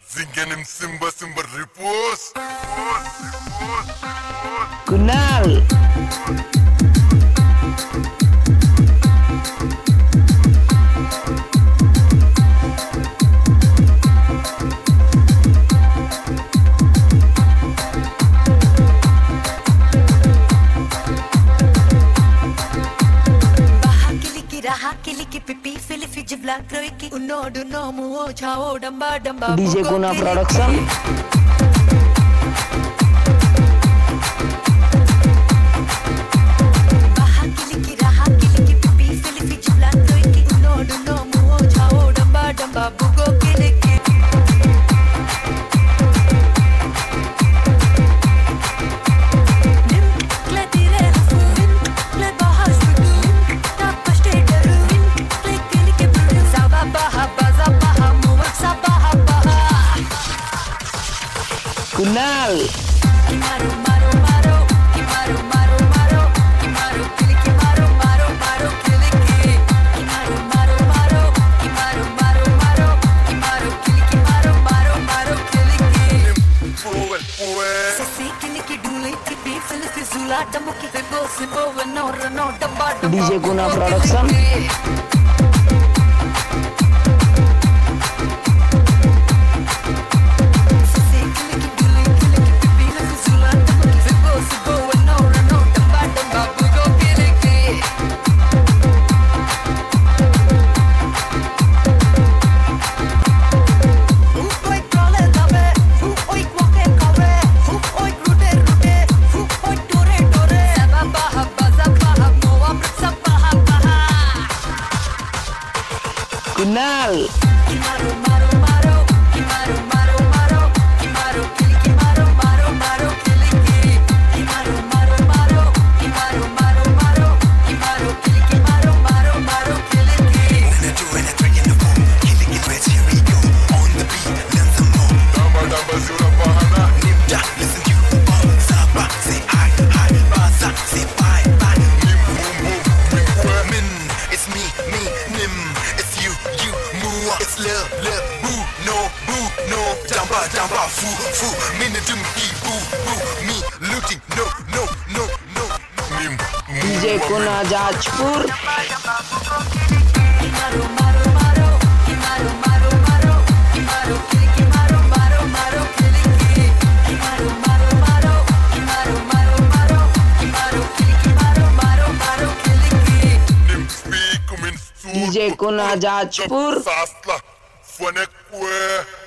Zinganim Simba Simba repose. Kunal. Kiliki pipi filifi jibla kroiki unodu nomu o chao damba damba DJ Kuna Production. Kiliki pipi filifi jibla kroiki unodu nomu o chao damba damba bugo kiliki Kunal. Kimaro maro maro, kimaro maro maro, kimaro kiliki maro maro maro kiliki. Kimaro maro maro, kimaro maro maro, kimaro kiliki maro maro maro kiliki. Sasi kiliki duli kipi filifi zula damuki vebo simbo venora no damba damba. DJ Kuna Production. Kunal. Kimaro maro maro, kimaro maro maro, kimaro kiliki maro maro maro kiliki. Kimaro maro maro, kimaro maro maro, kimaro kiliki maro maro maro kiliki. When I do it, I bring in the boom. Killing it, let's here we go. On the beat, learn some more. Damba Damba Zura Bahana. Nimda, listen you. Saba, say hi, hi. Baza, say bye, bye. Nim Boom Boom. Min, it's me, Nim. It's you, Mua. It's love, boo, no. Damba, damba, foo. Minadum, boo. Me, looting, no. Nim DJ Kuna Jajpur. Kimaro maro maro, kimaro maro maro, kimaro kiliki maro maro maro kiliki. Kimaro maro maro, kimaro maro maro, kimaro kiliki maro maro maro kiliki. Nim speak in DJ Kuna Jajpur. Sasla Fone Kwe